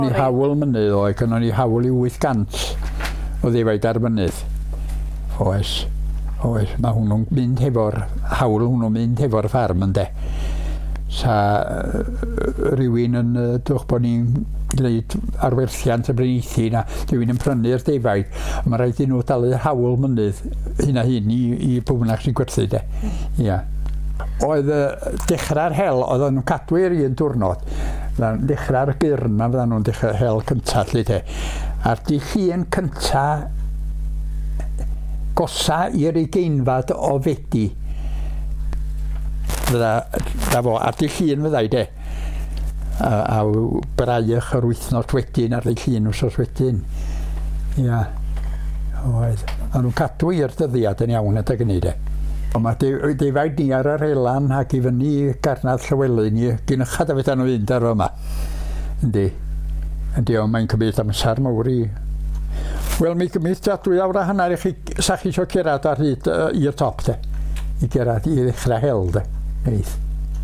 Ni hawl mynydd oed, gynno ni hawl i 800 o ddefaid ar mynydd. Oes, mae hwnnw'n mynd hefo'r hawl, hwnnw'n mynd hefo'r ffarm ynde. Sa rhywun yn, dwi'n bod ni'n gwneud arwerthiant y breneithi na, rhywun yn prynu'r defaid, mae rhaid i nhw dalu hawl mynydd hyn a hyn i pwy bynnag sy'n gwerthu de. Ia. Oedd dechrau'r hel, oedd nhw'n cadw i'r un diwrnod. Dechrau'r gyrn, mae fydden nhw'n dechrau'r hel cyntaf lle te. A'r di llun cyntaf gosa i'r ugeinfad o Fedi. Fydda fo, ar di llun fydda i de. A braich yr wythnos wedyn ar di llun wsos wedyn. Ia. Oedd. A nhw'n cadw i'r dyddiad yn iawn adeg hynny de. Ond mae defaid ni ar yr elan ac i fyny garnad Llywelyn ni gyn ychad a fydda nhw fynd ar yma. Yndi. Yndi, ond mae'n cymryd amser mawr i... Wel, mi gymryd 2 awr a hanner i chi, sa chi isio cerad ar hyd i'r top de. I cerad i ddechrau hel de. Neith.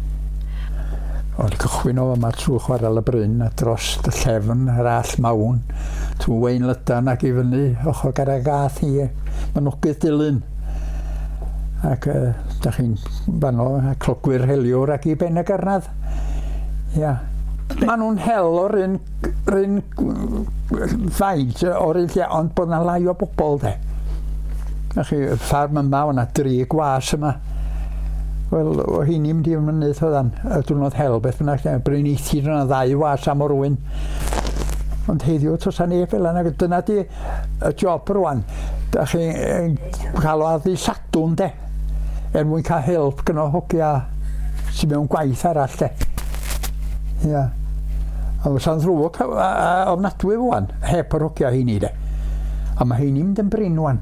Ond cychwyn o yma trwy chwarel y bryn a dros y llefn, yr all mawn, trwy Wein Lydan ac i fyny, ochr Garagath i Mynogydd Dilyn. Ac da chi'n banno clogwyr heliwr ac i ben y garnad. Ia. Maen nhw'n hel o'r un faint o'r un lle, ond bod yna lai o bobl de. Chi, y ffarm yma, o'na 3 gwas yma. Wel, o hynny mynd i'n mynydd oeddan, y diwrnod hel, beth bynnag, breneithi yna 2 was am o'r wyn. Ond heddiw, tos a neb fel yna, dyna di y job rwan. Da chi'n cael o addu sadwn de. Mwyn cael help gyno hogia sy'n mewn gwaith arall de. Ia. A fysa'n ddrwg ofnadwy fwan, heb yr hogia hynny de. A mae hynny mynd yn brin wan.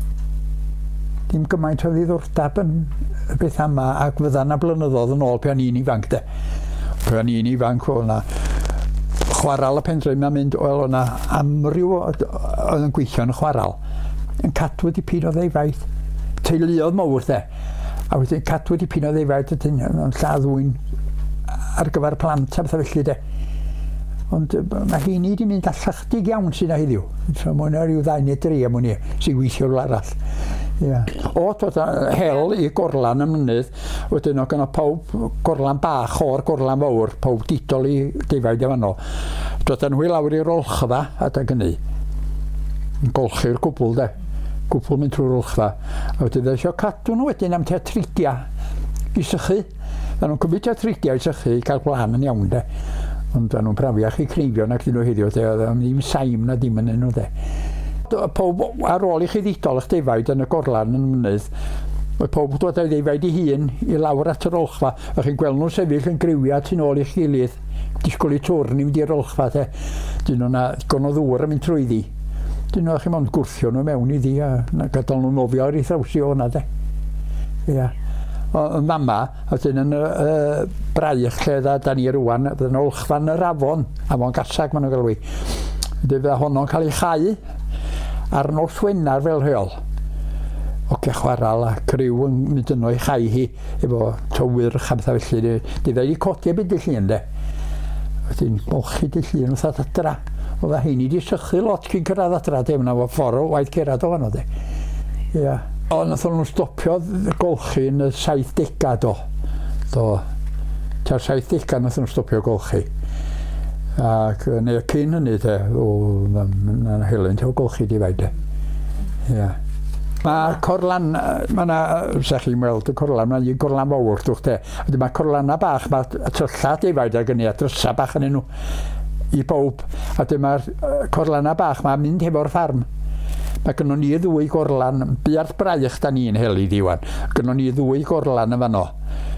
Dim gymaint o ddiddordeb yn y beth yma ac fydda na blynyddoedd yn ôl pan ni'n ifanc de. Pan ni'n ifanc o'na chwaral y Pendryn mae'n mynd, wel o'na amryw oedd yn gweithio yn y chwaral yn cadw dipyn o ddefaid. Teuluodd mawr de. A wedyn cadw dipyn o ddefaid ydyn yn lladdwyn ar gyfer plant a bethau felly de. Ond mae hynny wedi mynd allachdig iawn sy'n heddiw. So mae yna rhyw 2 neu 3 am hynny sy'n gweithio rhywle arall. Ia. O, dod hel i gorlan y mynydd, wedyn o gyno pawb gorlan bach o'r gorlan fawr, pawb didol i defaid efo no. Dod yn hwy lawr i'r olchfa adeg hynny. Yn golchi'r gwbl de. Gwbl mynd trwy'r olchfa. A wedyn eisiau cadw nhw wedyn am tea tridia i sychu. Da nhw'n cymryd tea tridia i sychu i cael blaen yn iawn de. Ond da nhw'n brafiach i creifio nag dyn nhw heddiw de. Oedd ddim saim na dim yn nhw de. Pob ar ôl i chi ddidol eich defaid yn y gorlan yn mynydd, mae pob dod â'i ddefaid i hun i lawr at yr olchfa. A chi'n gweld nhw'n sefyll yn griwiad tu ôl i'ch gilydd. Disgwyl i twrn i mynd i'r olchfa de. Dyn nhw'na digon o ddŵr yn mynd trwy ddi. Dyn nhw chi mond gwrthio nhw mewn i ddi a gadael nhw'n nofio ar ei thrawsio hwnna de. Ia. Yn fama, ydyn yn y braich lle da ni rwan, bydd yn olchfa yn yr afon gasag maen nhw'n galw i. Bydd honno'n cael ei chau ar nos Wenar fel rheol. Ogia chwaral a criw yn mynd yno i chau hi efo tywyrch a bethau felly. Ddefaid i codi a byd y llun de. Wedyn bolchi dy llun wrth adra. Oedd a heini di sychu lot cyn cyrraedd adra de. Yna fo ffordd o waith cerad o fanno de. Ia. O, nath nhw'n stopio golchi yn y 70au do. Ta'r 70au nath nhw'n stopio golchi. Ac neu cyn hynny de, mae'n helynt o golchi defaid de. Ia. Mae corlan, sa chi'n weld y corlan, mae'n un corlan fawr dwi'n de. Mae corlanna bach, mae tylla defaid ag yn ei adrysa bach yn nhw i bob. A dyma'r corlanna bach, mae'n mynd hefo'r ffarm. Mae gynno ni 2 gorlan, buarth braich da ni'n heli diwan. Gynno ni 2 gorlan yn fanno.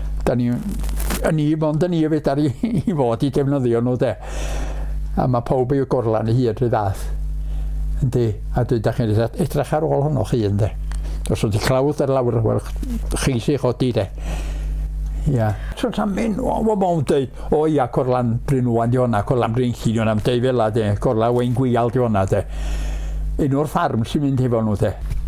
Mond yn ni fedar i fod i defnyddio nhw de. A mae pob i'w gorlan i hyd rhy ddath. Yndi. A dwi'n da chi'n edrych ar ôl honno chi yndi. Os wedi clawdd ar lawr, wel, chi sy'n chodi de. Ia. So ta'n mynd, o ma'n dweud, o ia, corlan Brynwan di honna, corlan Brynllyn di honna, am dweud fel la de, corlan Wein Gwial di honna de. Un o'r ffarm sy'n mynd hefo nhw de.